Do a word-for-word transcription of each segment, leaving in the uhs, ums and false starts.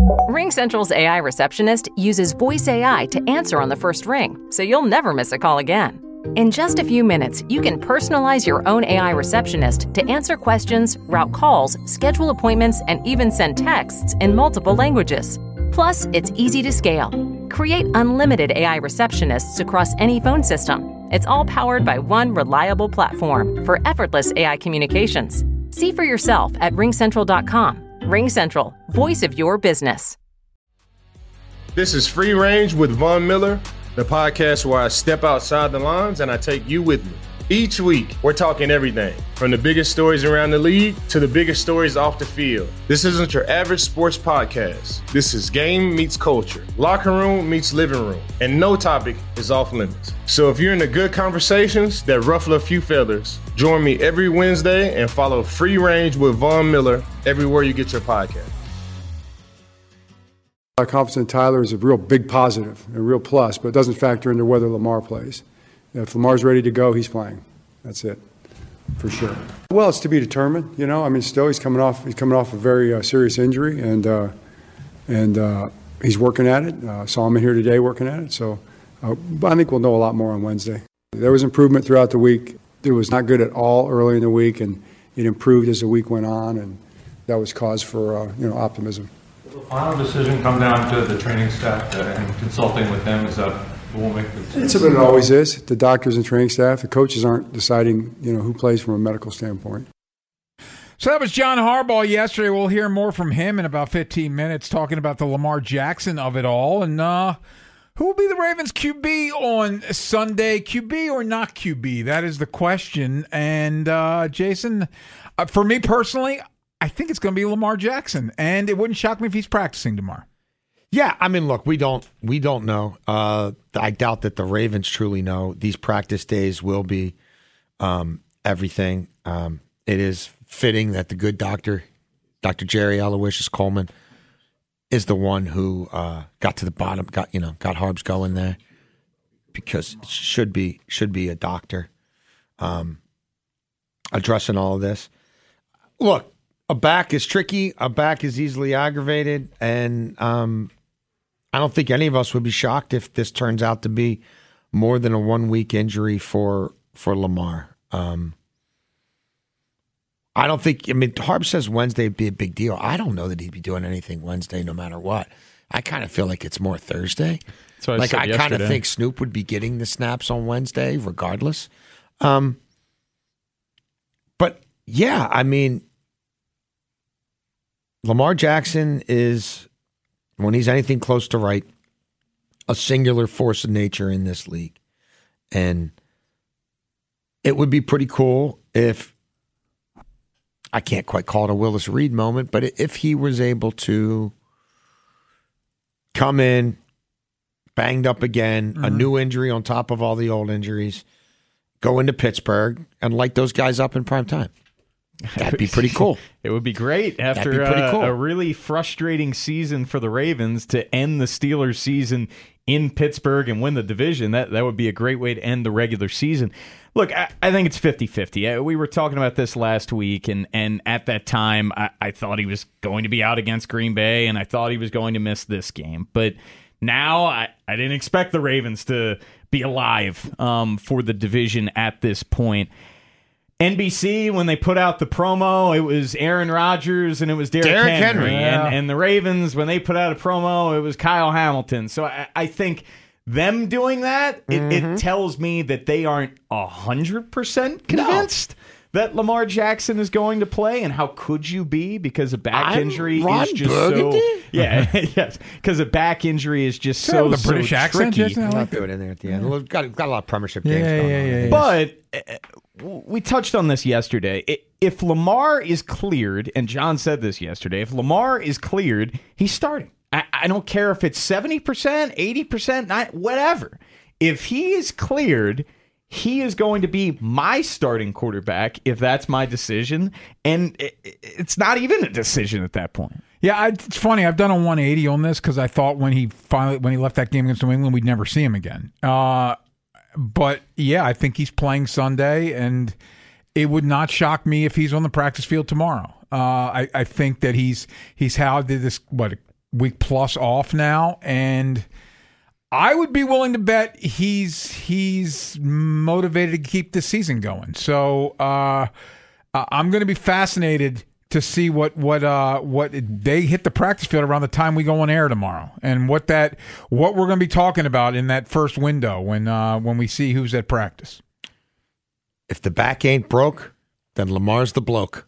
RingCentral's A I receptionist uses voice A I to answer on the first ring, so you'll never miss a call again. In just a few minutes, you can personalize your own A I receptionist to answer questions, route calls, schedule appointments, and even send texts in multiple languages. Plus, it's easy to scale. Create unlimited A I receptionists across any phone system. It's all powered by one reliable platform for effortless A I communications. See for yourself at ring central dot com. RingCentral, voice of your business. This is Free Range with Von Miller, the podcast where I step outside the lines and I take you with me. Each week, we're talking everything from the biggest stories around the league to the biggest stories off the field. This isn't your average sports podcast. This is game meets culture, locker room meets living room, and no topic is off limits. So if you're into good conversations that ruffle a few feathers, join me every Wednesday and follow Free Range with Von Miller everywhere you get your podcast. Our confidence in Tyler is a real big positive, a real plus, but it doesn't factor into whether Lamar plays. If Lamar's ready to go, he's playing. That's it, for sure. Well, it's to be determined. You know, I mean, still he's coming off he's coming off a very uh, serious injury, and uh, and uh, he's working at it. Uh, saw him in here today working at it. So, uh, but I think we'll know a lot more on Wednesday. There was improvement throughout the week. It was not good at all early in the week, and it improved as the week went on, and that was cause for uh, you know optimism. Will the final decision come down to the training staff and consulting with them? Is that who will make the decision? It's what it always is. The doctors and training staff, the coaches aren't deciding, you know, who plays from a medical standpoint. So that was John Harbaugh yesterday. We'll hear more from him in about fifteen minutes, talking about the Lamar Jackson of it all. And uh, who will be the Ravens Q B on Sunday? Q B or not Q B? That is the question. And uh, Jason, uh, for me personally, I think it's going to be Lamar Jackson. And it wouldn't shock me if he's practicing tomorrow. Yeah, I mean, look, we don't we don't know. Uh, I doubt that the Ravens truly know. These practice days will be um, everything. Um, it is fitting that the good doctor, Doctor Jerry Aloysius Coleman, is the one who uh, got to the bottom, got you know, got Harbs going there, because it should be should be a doctor um, addressing all of this. Look, a back is tricky. A back is easily aggravated, and um, I don't think any of us would be shocked if this turns out to be more than a one-week injury for for Lamar. Um, I don't think, I mean, Harb says Wednesday would be a big deal. I don't know that he'd be doing anything Wednesday no matter what. I kind of feel like it's more Thursday. That's what I like, said I kind of think Snoop would be getting the snaps on Wednesday regardless. Um, but, yeah, I mean, Lamar Jackson is, when he's anything close to right, a singular force of nature in this league. And it would be pretty cool if, I can't quite call it a Willis Reed moment, but if he was able to come in, banged up again, mm-hmm. a new injury on top of all the old injuries, go into Pittsburgh and light those guys up in prime time. That'd be pretty cool. It would be great after be pretty uh, cool. a really frustrating season for the Ravens to end the Steelers season in Pittsburgh and win the division. That that would be a great way to end the regular season. Look, I, I think it's fifty-fifty. We were talking about this last week, and, and at that time, I, I thought he was going to be out against Green Bay, and I thought he was going to miss this game. But now I, I didn't expect the Ravens to be alive um, for the division at this point. N B C, when they put out the promo, it was Aaron Rodgers and it was Derrick, Derrick Henry. Henry yeah. and, and the Ravens, when they put out a promo, it was Kyle Hamilton. So I, I think them doing that, it, mm-hmm. it tells me that they aren't one hundred percent convinced no. that Lamar Jackson is going to play. And how could you be? Because a back I'm injury Ron is just Burgundy? so... Yeah, yes. Because a back injury is just so, the so British accent, tricky. Jason? I I'll like throw it in there at the end. We've got, got a lot of Premiership Yeah, games yeah, going yeah, on. yeah, yeah. But uh, we touched on this yesterday. If Lamar is cleared, and John said this yesterday, if Lamar is cleared, he's starting. I, I don't care if it's seventy percent, eighty percent, not, whatever. If he is cleared, he is going to be my starting quarterback if that's my decision. And it, it's not even a decision at that point. Yeah, I, it's funny. I've done a one eighty on this because I thought when he finally when he left that game against New England, we'd never see him again. Uh, but yeah, I think he's playing Sunday, and it would not shock me if he's on the practice field tomorrow. Uh, I, I think that he's he's had this what week plus off now, and I would be willing to bet he's he's motivated to keep the season going. So uh, I'm going to be fascinated to see what what uh, what they hit the practice field around the time we go on air tomorrow, and what that what we're going to be talking about in that first window when uh, when we see who's at practice. If the back ain't broke, then Lamar's the bloke.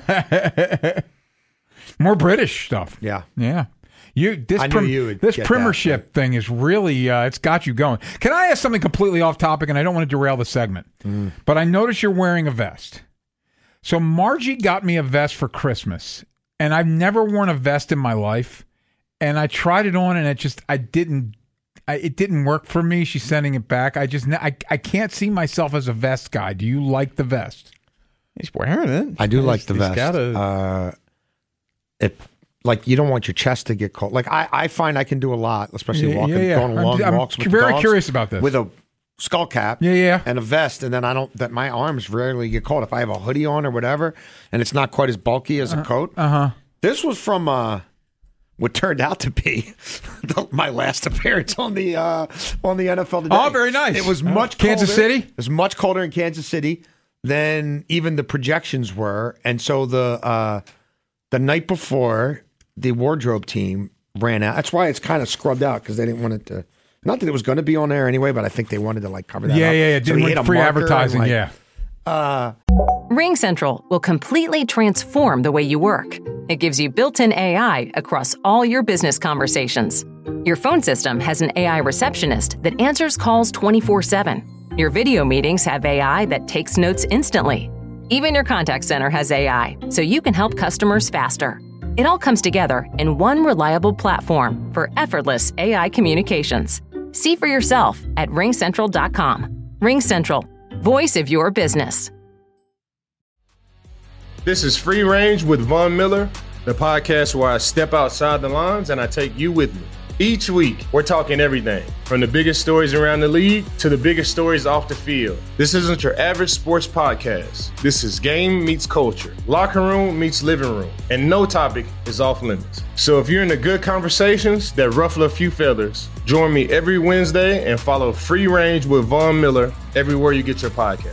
More British stuff. Yeah, yeah. You this I knew prim- you would this get premiership that, thing is really uh, it's got you going. Can I ask something completely off topic? And I don't want to derail the segment, mm. but I notice you're wearing a vest. So Margie got me a vest for Christmas, and I've never worn a vest in my life. And I tried it on, and it just I didn't. I, it didn't work for me. She's sending it back. I just I I can't see myself as a vest guy. Do you like the vest? He's wearing it. I do he's, like the vest. Gotta... Uh, it like you don't want your chest to get cold. Like I, I find I can do a lot, especially walking, yeah, yeah. going long I'm, walks I'm with very dogs, curious about this. with a skull cap, yeah, yeah, and a vest, and then I don't that my arms rarely get cold if I have a hoodie on or whatever, and it's not quite as bulky as a coat. Uh huh. This was from uh, what turned out to be the, my last appearance on the uh, on the N F L Today. Oh, very nice. It was oh. much Kansas colder. City. It was much colder in Kansas City than even the projections were, and so the uh, the night before, the wardrobe team ran out. That's why it's kind of scrubbed out because they didn't want it to. Not that it was going to be on there anyway, but I think they wanted to like cover that. Yeah, up. yeah, yeah. So Didn't he hit want a free marker advertising. and, like, yeah. Uh, Ring Central will completely transform the way you work. It gives you built-in A I across all your business conversations. Your phone system has an A I receptionist that answers calls twenty-four seven. Your video meetings have A I that takes notes instantly. Even your contact center has A I, so you can help customers faster. It all comes together in one reliable platform for effortless A I communications. See for yourself at ring central dot com. Ring Central, voice of your business. This is Free Range with Von Miller, the podcast where I step outside the lines and I take you with me. Each week, we're talking everything from the biggest stories around the league to the biggest stories off the field. This isn't your average sports podcast. This is game meets culture, locker room meets living room, and no topic is off limits. So if you're into good conversations that ruffle a few feathers, join me every Wednesday and follow Free Range with Von Miller everywhere you get your podcast.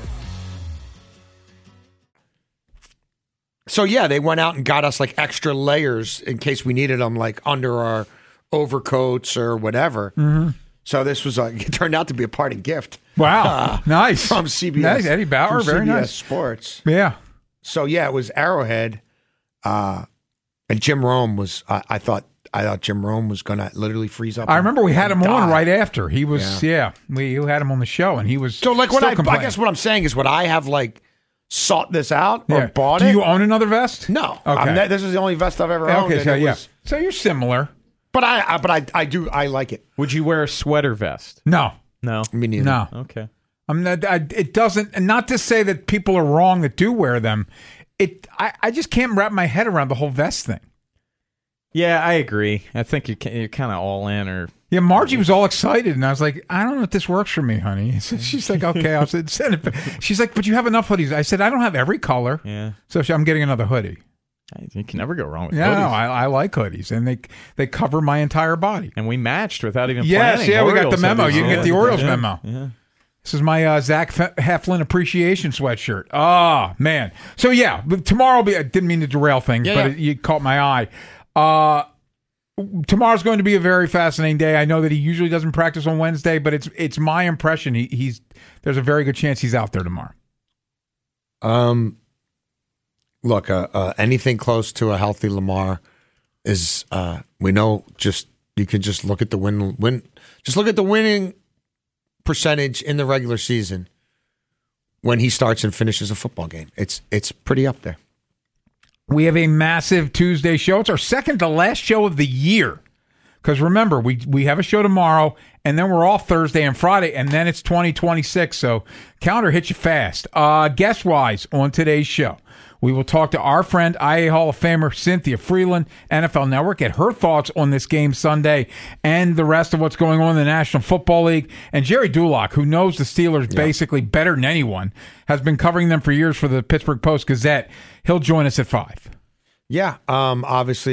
so yeah, they went out and got us like extra layers in case we needed them, like under our overcoats or whatever. Mm-hmm. So this was a, it turned out to be a parting gift. Wow, uh, nice from C B S. Nice. Eddie Bauer, very C B S nice. Sports. Yeah. So yeah, it was Arrowhead, uh, and Jim Rome was. Uh, I thought I thought Jim Rome was going to literally freeze up. I remember we had him die. on right after he was. Yeah, Yeah. yeah we you had him on the show, and he was. So like when still I, I complaining. guess what I'm saying is, would I have like sought this out or Yeah. bought Do it? you own another vest? No. Okay. I'm not- this is the only vest I've ever owned. Okay, and so it yeah, was- so you're similar. but I, I but I I do I like it. Would you wear a sweater vest? No, No. Me neither. no. Okay. I'm not. I, it doesn't. And not to say that people are wrong that do wear them. It. I, I just can't wrap my head around the whole vest thing. Yeah, I agree. I think you're, you're kind of all in, or Yeah, Margie was all excited, and I was like, I don't know if this works for me, honey. So she's like, okay, I'll send it. back. She's like, but you have enough hoodies. I said, I don't have every color. yeah, So she, I'm getting another hoodie. you can never go wrong with Yeah, hoodies. no, I, I like hoodies, and they they cover my entire body. And we matched without even Yes, planning. yeah, we got the Orioles had memo. these You can get the on. Orioles Yeah, memo. Yeah. This is my uh, Zach Fe- Heflin appreciation sweatshirt. Oh, man. So, yeah, but tomorrow will be, I didn't mean to derail things, Yeah, but yeah. It, you caught my eye. Uh, tomorrow's going to be a very fascinating day. I know that he usually doesn't practice on Wednesday, but it's it's my impression he, he's there's a very good chance he's out there tomorrow. Um, look, uh, uh, anything close to a healthy Lamar is uh, we know. Just you can just look at the win win. Just look at the winning percentage in the regular season when he starts and finishes a football game. It's it's pretty up there. We have a massive Tuesday show. It's our second to last show of the year. Because remember, we we have a show tomorrow, and then we're off Thursday and Friday, and then it's twenty twenty-six. So calendar hits you fast. Uh, guest-wise on today's show, we will talk to our friend, I A Hall of Famer Cynthia Freeland, N F L Network, get her thoughts on this game Sunday and the rest of what's going on in the National Football League. And Jerry Dulac, who knows the Steelers yeah. basically better than anyone, has been covering them for years for the Pittsburgh Post-Gazette. He'll join us at five. Yeah, um, obviously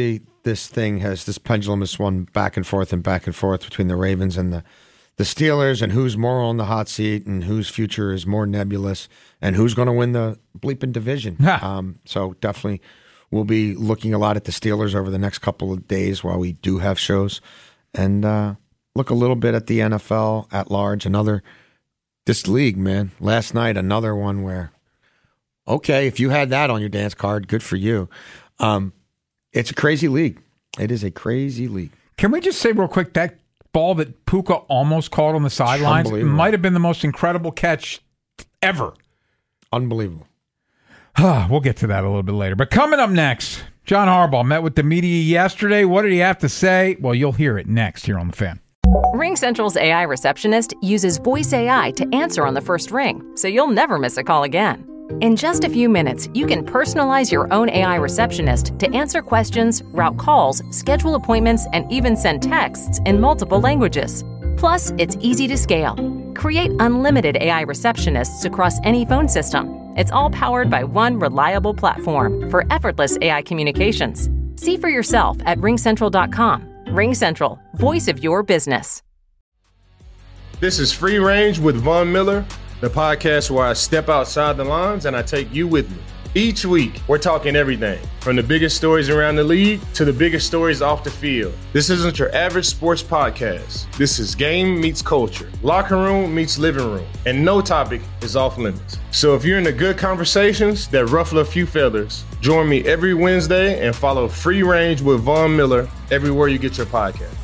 this thing has, this pendulum has swung back and forth and back and forth between the Ravens and the, the Steelers, and who's more on the hot seat and whose future is more nebulous and who's going to win the bleeping division. um, so definitely we'll be looking a lot at the Steelers over the next couple of days while we do have shows, and uh, look a little bit at the N F L at large. Another, this league, man, last night, another one where, okay, if you had that on your dance card, good for you. Um, it's a crazy league. It is a crazy league. Can we just say real quick, that ball that Puka almost caught on the sidelines might have been the most incredible catch ever. Unbelievable. We'll get to that a little bit later. But coming up next, John Harbaugh met with the media yesterday. What did he have to say? Well, you'll hear it next here on The Fan. RingCentral's A I receptionist uses voice A I to answer on the first ring, so you'll never miss a call again. In just a few minutes, you can personalize your own A I receptionist to answer questions, route calls, schedule appointments, and even send texts in multiple languages. Plus, it's easy to scale. Create unlimited A I receptionists across any phone system. It's all powered by one reliable platform for effortless A I communications. See for yourself at ring central dot com. RingCentral, voice of your business. This is Free Range with Von Miller, the podcast where I step outside the lines and I take you with me. Each week, we're talking everything from the biggest stories around the league to the biggest stories off the field. This isn't your average sports podcast. This is game meets culture, locker room meets living room, and no topic is off limits. So if you're into good conversations that ruffle a few feathers, join me every Wednesday and follow Free Range with Von Miller everywhere you get your podcast.